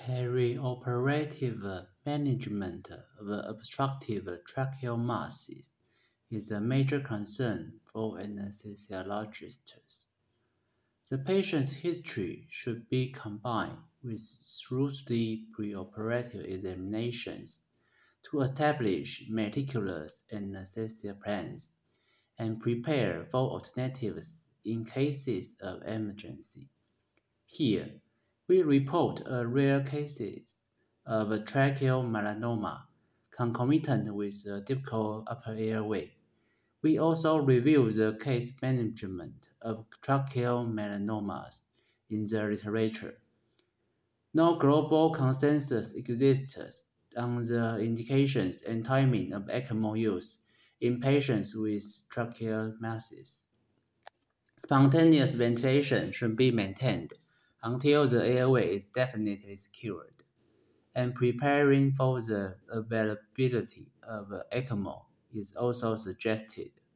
Perioperative management of obstructive tracheostomy is a major concern for anesthesiologists. The patient's history should be combined with thorough preoperative examinations to establish meticulous anesthesia plans and prepare for alternatives in cases of emergency. Here, we report a rare cases of tracheal melanoma concomitant with a difficult upper airway. We also review the case management of tracheal melanomas in the literature. No global consensus exists on the indications and timing of ECMO use in patients with tracheostomy. Spontaneous ventilation should be maintained until the airway is definitely secured, and preparing for the availability of ECMO is also suggested.